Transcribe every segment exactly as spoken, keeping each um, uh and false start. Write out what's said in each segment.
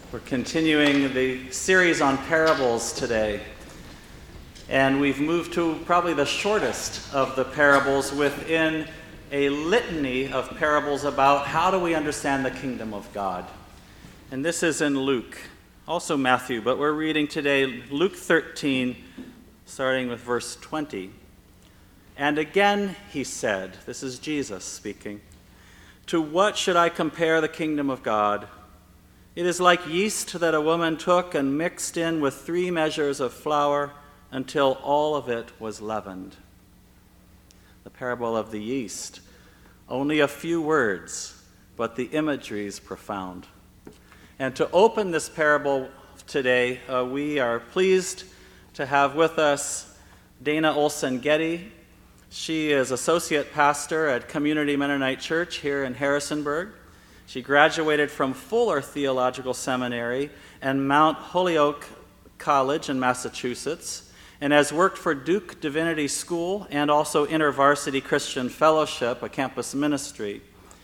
We're continuing the series on parables today, and we've moved to probably the shortest of the parables within a litany of parables about how do we understand the kingdom of God. And this is in Luke, also Matthew, but we're reading today Luke thirteen, starting with verse twenty. And again he said, this is Jesus speaking, "To what should I compare the kingdom of God? It is like yeast that a woman took and mixed in with three measures of flour until all of it was leavened." The parable of the yeast. Only a few words, but the imagery is profound. And to open this parable today, uh, we are pleased to have with us Dana Olson Getty. She is associate pastor at Community Mennonite Church here in Harrisonburg. She graduated from Fuller Theological Seminary and Mount Holyoke College in Massachusetts, and has worked for Duke Divinity School and also InterVarsity Christian Fellowship, a campus ministry.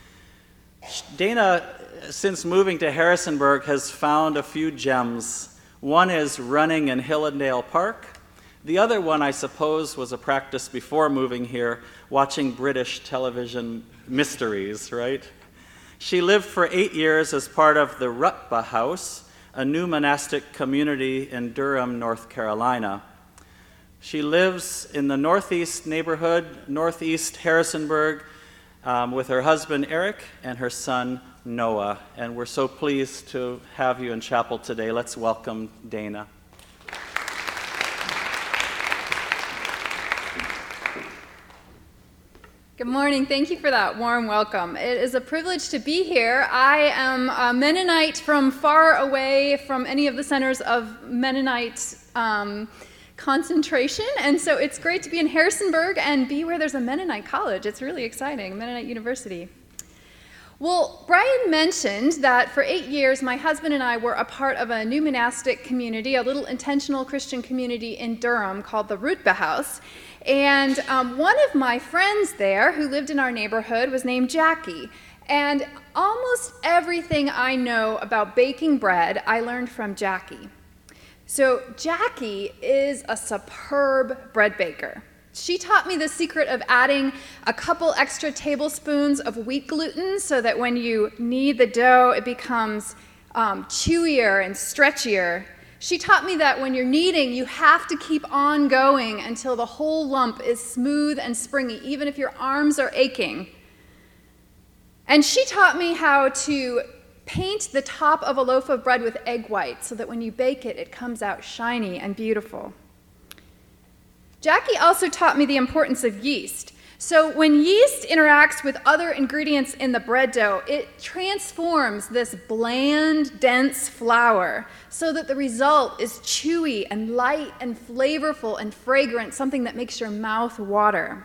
Dana, since moving to Harrisonburg, has found a few gems. One is running in Hillendale Park. The other one, I suppose, was a practice before moving here, watching British television mysteries, right? She lived for eight years as part of the Rutba House, a new monastic community in Durham, North Carolina. She lives in the northeast neighborhood, northeast Harrisonburg, um, with her husband Eric and her son Noah. And we're so pleased to have you in chapel today. Let's welcome Dana. Good morning. Thank you for that warm welcome. It is a privilege to be here. I am a Mennonite from far away from any of the centers of Mennonite um, concentration, and so it's great to be in Harrisonburg and be where there's a Mennonite college. It's really exciting, Mennonite University. Well, Brian mentioned that for eight years, my husband and I were a part of a new monastic community, a little intentional Christian community in Durham called the Rutba House. And um, one of my friends there who lived in our neighborhood was named Jackie. And almost everything I know about baking bread, I learned from Jackie. So Jackie is a superb bread baker. She taught me the secret of adding a couple extra tablespoons of wheat gluten so that when you knead the dough, it becomes um, chewier and stretchier. She taught me that when you're kneading, you have to keep on going until the whole lump is smooth and springy, even if your arms are aching. And she taught me how to paint the top of a loaf of bread with egg white so that when you bake it, it comes out shiny and beautiful. Jackie also taught me the importance of yeast. So when yeast interacts with other ingredients in the bread dough, it transforms this bland, dense flour so that the result is chewy and light and flavorful and fragrant, something that makes your mouth water.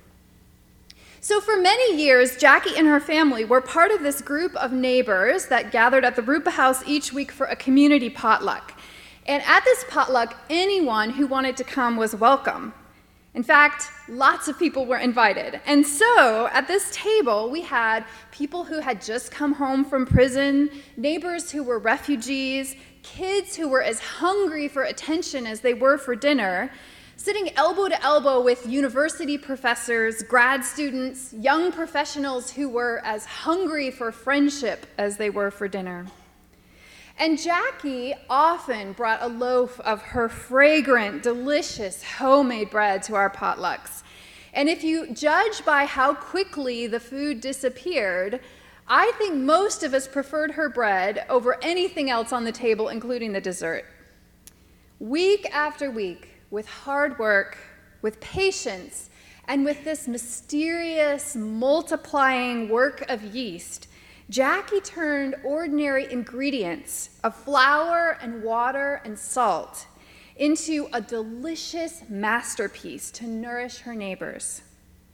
So for many years, Jackie and her family were part of this group of neighbors that gathered at the Rutba House each week for a community potluck. And at this potluck, anyone who wanted to come was welcome. In fact, lots of people were invited. And so at this table, we had people who had just come home from prison, neighbors who were refugees, kids who were as hungry for attention as they were for dinner, sitting elbow to elbow with university professors, grad students, young professionals who were as hungry for friendship as they were for dinner. And Jackie often brought a loaf of her fragrant, delicious homemade bread to our potlucks. And if you judge by how quickly the food disappeared, I think most of us preferred her bread over anything else on the table, including the dessert. Week after week, with hard work, with patience, and with this mysterious, multiplying work of yeast, Jackie turned ordinary ingredients of flour and water and salt into a delicious masterpiece to nourish her neighbors.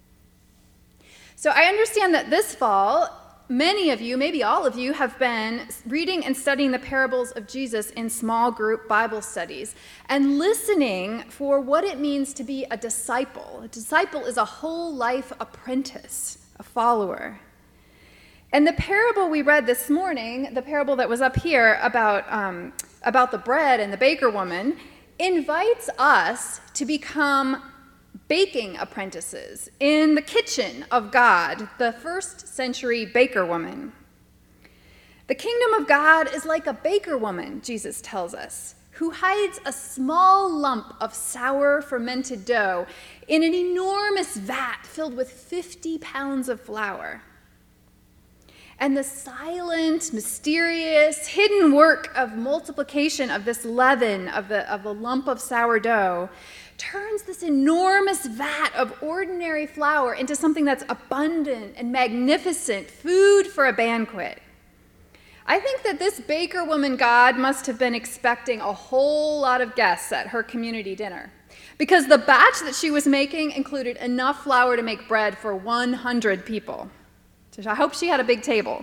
So I understand that this fall, many of you, maybe all of you, have been reading and studying the parables of Jesus in small group Bible studies and listening for what it means to be a disciple. A disciple is a whole life apprentice, a follower. And the parable we read this morning, the parable that was up here about, um, about the bread and the baker woman, invites us to become baking apprentices in the kitchen of God, the first century baker woman. The kingdom of God is like a baker woman, Jesus tells us, who hides a small lump of sour fermented dough in an enormous vat filled with fifty pounds of flour. And the silent, mysterious, hidden work of multiplication of this leaven, of the, of the lump of sourdough, turns this enormous vat of ordinary flour into something that's abundant and magnificent, food for a banquet. I think that this baker woman God must have been expecting a whole lot of guests at her community dinner, because the batch that she was making included enough flour to make bread for one hundred people. So I hope she had a big table.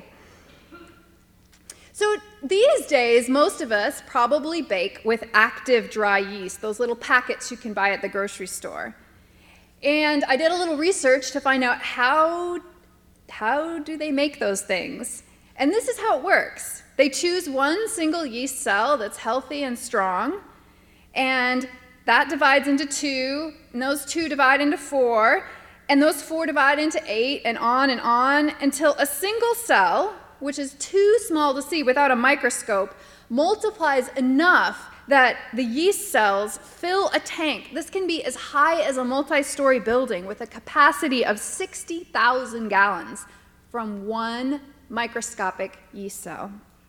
So these days, most of us probably bake with active dry yeast, those little packets you can buy at the grocery store. And I did a little research to find out how, how do they make those things. And this is how it works. They choose one single yeast cell that's healthy and strong, and that divides into two, and those two divide into four, and those four divide into eight, and on and on, until a single cell, which is too small to see without a microscope, multiplies enough that the yeast cells fill a tank. This can be as high as a multi-story building with a capacity of sixty thousand gallons from one microscopic yeast cell.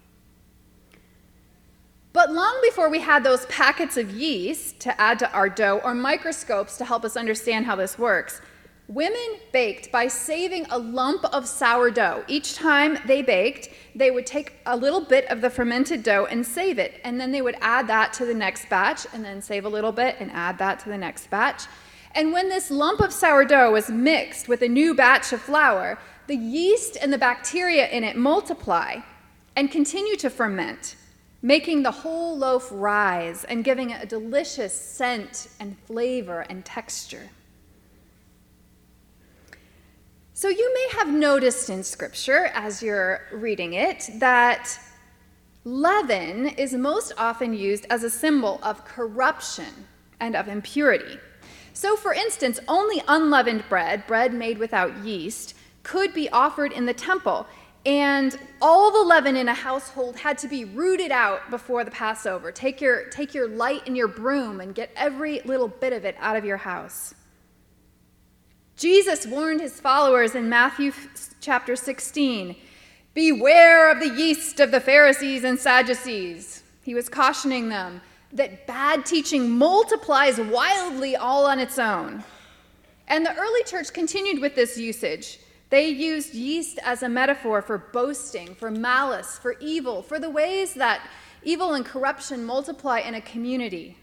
But long before we had those packets of yeast to add to our dough or microscopes to help us understand how this works, women baked by saving a lump of sourdough. Each time they baked, they would take a little bit of the fermented dough and save it, and then they would add that to the next batch, and then save a little bit and add that to the next batch. And when this lump of sourdough was mixed with a new batch of flour, the yeast and the bacteria in it multiply and continue to ferment, making the whole loaf rise and giving it a delicious scent and flavor and texture. So you may have noticed in Scripture, as you're reading it, that leaven is most often used as a symbol of corruption and of impurity. So for instance, only unleavened bread, bread made without yeast, could be offered in the temple, and all the leaven in a household had to be rooted out before the Passover. Take your, take your light and your broom and get every little bit of it out of your house. Jesus warned his followers in Matthew chapter sixteen, "Beware of the yeast of the Pharisees and Sadducees." He was cautioning them that bad teaching multiplies wildly all on its own. And the early church continued with this usage. They used yeast as a metaphor for boasting, for malice, for evil, for the ways that evil and corruption multiply in a community.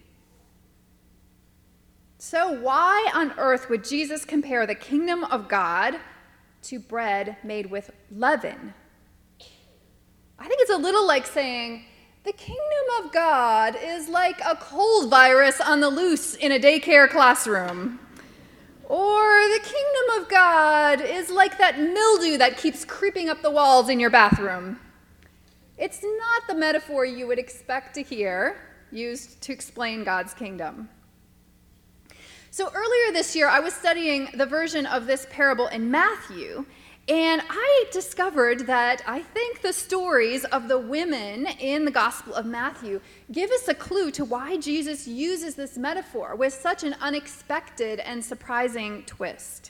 So why on earth would Jesus compare the kingdom of God to bread made with leaven? I think it's a little like saying, the kingdom of God is like a cold virus on the loose in a daycare classroom. Or the kingdom of God is like that mildew that keeps creeping up the walls in your bathroom. It's not the metaphor you would expect to hear used to explain God's kingdom. So earlier this year, I was studying the version of this parable in Matthew, and I discovered that I think the stories of the women in the Gospel of Matthew give us a clue to why Jesus uses this metaphor with such an unexpected and surprising twist.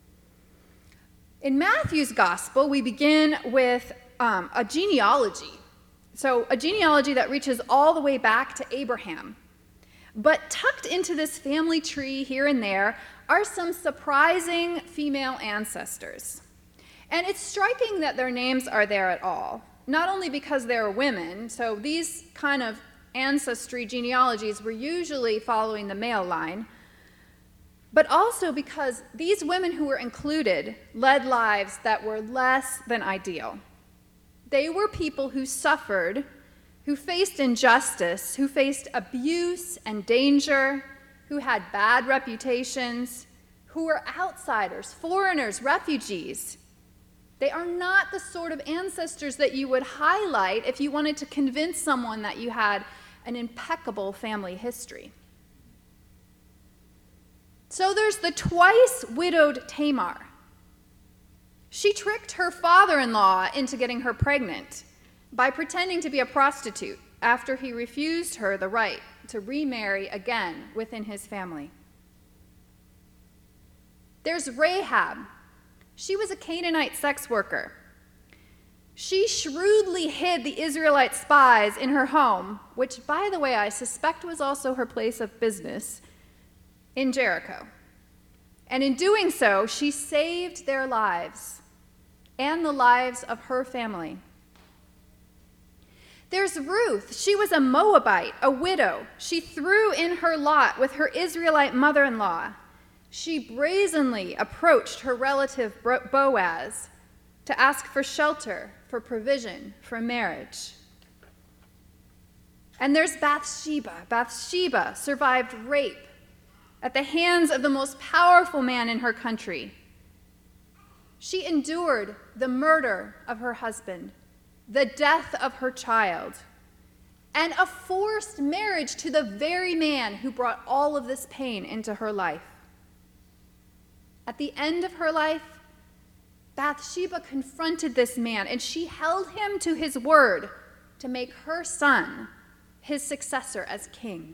In Matthew's Gospel, we begin with um, a genealogy. So a genealogy that reaches all the way back to Abraham. But tucked into this family tree here and there are some surprising female ancestors. And it's striking that their names are there at all, not only because they're women, so these kind of ancestry genealogies were usually following the male line, but also because these women who were included led lives that were less than ideal. They were people who suffered, who faced injustice, who faced abuse and danger, who had bad reputations, who were outsiders, foreigners, refugees. They are not the sort of ancestors that you would highlight if you wanted to convince someone that you had an impeccable family history. So there's the twice widowed Tamar. She tricked her father-in-law into getting her pregnant by pretending to be a prostitute after he refused her the right to remarry again within his family. There's Rahab. She was a Canaanite sex worker. She shrewdly hid the Israelite spies in her home, which, by the way, I suspect was also her place of business, in Jericho. And in doing so, she saved their lives and the lives of her family. There's Ruth. She was a Moabite, a widow. She threw in her lot with her Israelite mother-in-law. She brazenly approached her relative Boaz to ask for shelter, for provision, for marriage. And there's Bathsheba. Bathsheba survived rape at the hands of the most powerful man in her country. She endured the murder of her husband, the death of her child, and a forced marriage to the very man who brought all of this pain into her life. At the end of her life, Bathsheba confronted this man, and she held him to his word to make her son his successor as king.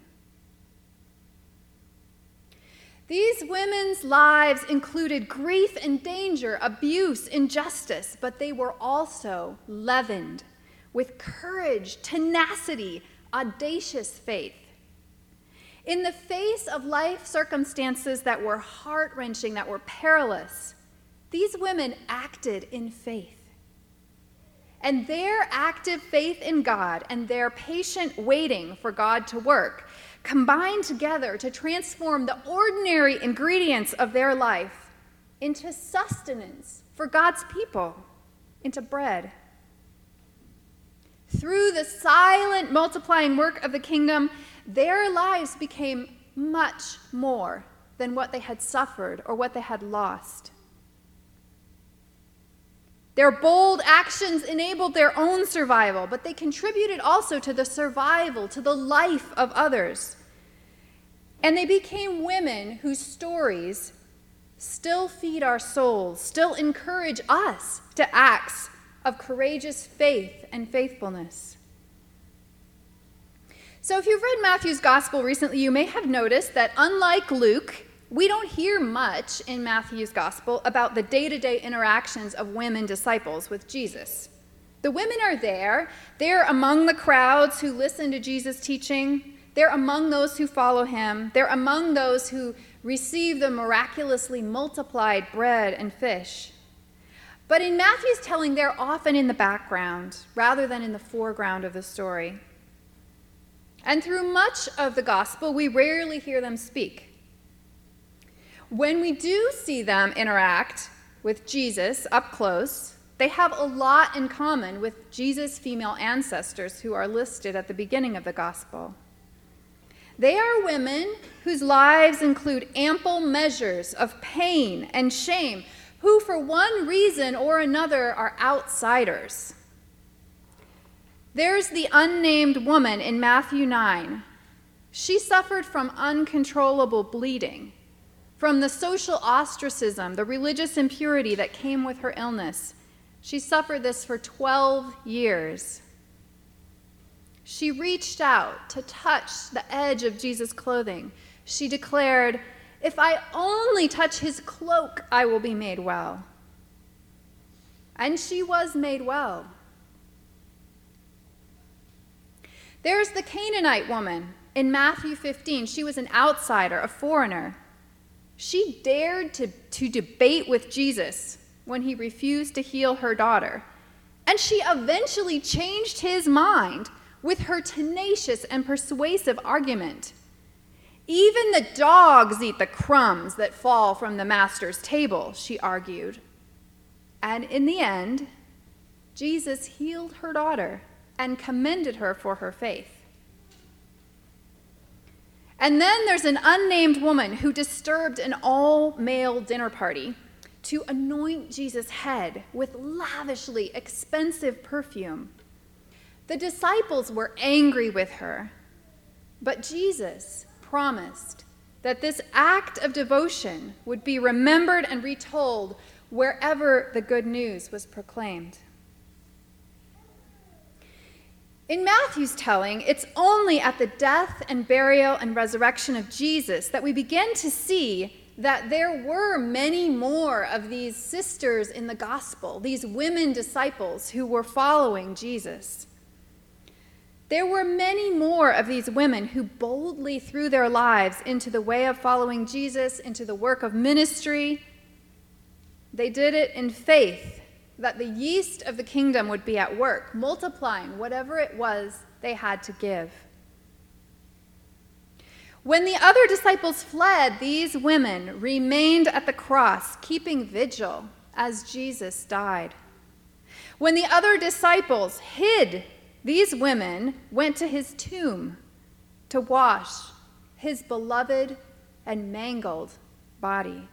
These women's lives included grief and danger, abuse, injustice, but they were also leavened with courage, tenacity, audacious faith. In the face of life circumstances that were heart-wrenching, that were perilous, these women acted in faith. And their active faith in God and their patient waiting for God to work combined together to transform the ordinary ingredients of their life into sustenance for God's people, into bread. Through the silent multiplying work of the kingdom, their lives became much more than what they had suffered or what they had lost. Their bold actions enabled their own survival, but they contributed also to the survival, to the life of others. And they became women whose stories still feed our souls, still encourage us to acts of courageous faith and faithfulness. So if you've read Matthew's gospel recently, you may have noticed that unlike Luke, we don't hear much in Matthew's gospel about the day-to-day interactions of women disciples with Jesus. The women are there. They're among the crowds who listen to Jesus' teaching. They're among those who follow him. They're among those who receive the miraculously multiplied bread and fish. But in Matthew's telling, they're often in the background rather than in the foreground of the story. And through much of the gospel, we rarely hear them speak. When we do see them interact with Jesus up close, they have a lot in common with Jesus' female ancestors who are listed at the beginning of the gospel. They are women whose lives include ample measures of pain and shame, who for one reason or another are outsiders. There's the unnamed woman in Matthew nine. She suffered from uncontrollable bleeding, from the social ostracism, the religious impurity that came with her illness. She suffered this for twelve years. She reached out to touch the edge of Jesus' clothing. She declared, "If I only touch his cloak, I will be made well." And she was made well. There's the Canaanite woman in Matthew fifteen. She was an outsider, a foreigner. She dared to, to debate with Jesus when he refused to heal her daughter. And she eventually changed his mind with her tenacious and persuasive argument. Even the dogs eat the crumbs that fall from the master's table, she argued. And in the end, Jesus healed her daughter and commended her for her faith. And then there's an unnamed woman who disturbed an all-male dinner party to anoint Jesus' head with lavishly expensive perfume. The disciples were angry with her, but Jesus promised that this act of devotion would be remembered and retold wherever the good news was proclaimed. In Matthew's telling, it's only at the death and burial and resurrection of Jesus that we begin to see that there were many more of these sisters in the gospel, these women disciples who were following Jesus. There were many more of these women who boldly threw their lives into the way of following Jesus, into the work of ministry. They did it in faith that the yeast of the kingdom would be at work, multiplying whatever it was they had to give. When the other disciples fled, these women remained at the cross, keeping vigil as Jesus died. When the other disciples hid, these women went to his tomb to wash his beloved and mangled body.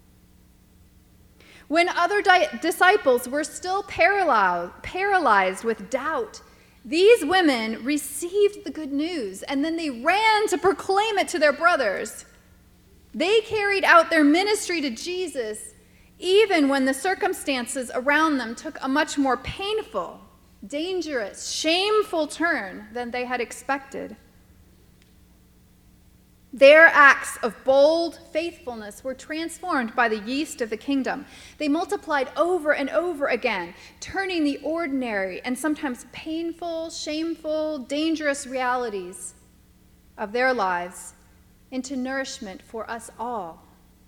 When other di- disciples were still paralyzed, paralyzed with doubt, these women received the good news, and then they ran to proclaim it to their brothers. They carried out their ministry to Jesus, even when the circumstances around them took a much more painful, dangerous, shameful turn than they had expected. Their acts of bold faithfulness were transformed by the yeast of the kingdom. They multiplied over and over again, turning the ordinary and sometimes painful, shameful, dangerous realities of their lives into nourishment for us all.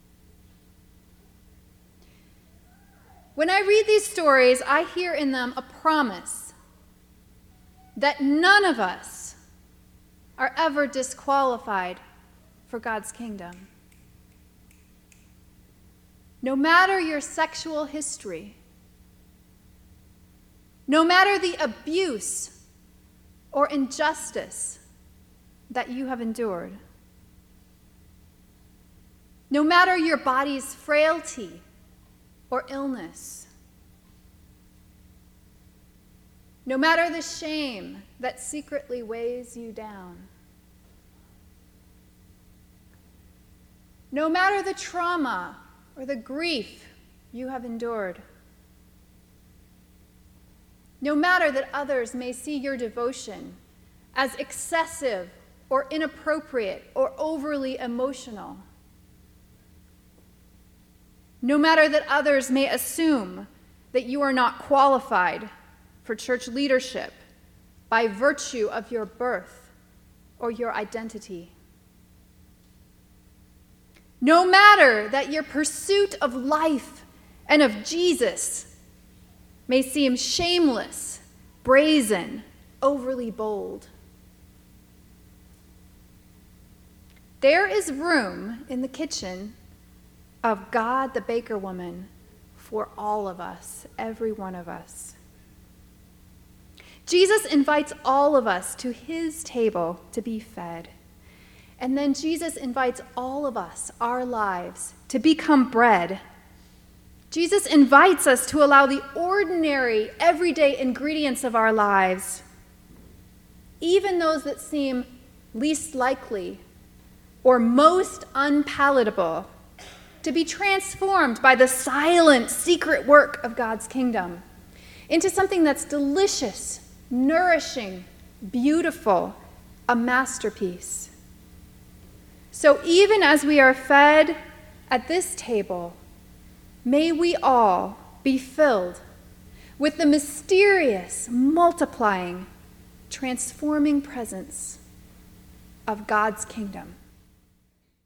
When I read these stories, I hear in them a promise that none of us are ever disqualified for God's kingdom. No matter your sexual history, no matter the abuse or injustice that you have endured, no matter your body's frailty or illness, no matter the shame that secretly weighs you down, no matter the trauma or the grief you have endured, no matter that others may see your devotion as excessive or inappropriate or overly emotional, no matter that others may assume that you are not qualified for church leadership by virtue of your birth or your identity, no matter that your pursuit of life and of Jesus may seem shameless, brazen, overly bold, there is room in the kitchen of God the Baker Woman for all of us, every one of us. Jesus invites all of us to his table to be fed. And then Jesus invites all of us, our lives, to become bread. Jesus invites us to allow the ordinary, everyday ingredients of our lives, even those that seem least likely or most unpalatable, to be transformed by the silent, secret work of God's kingdom into something that's delicious, nourishing, beautiful, a masterpiece. So even as we are fed at this table, may we all be filled with the mysterious, multiplying, transforming presence of God's kingdom.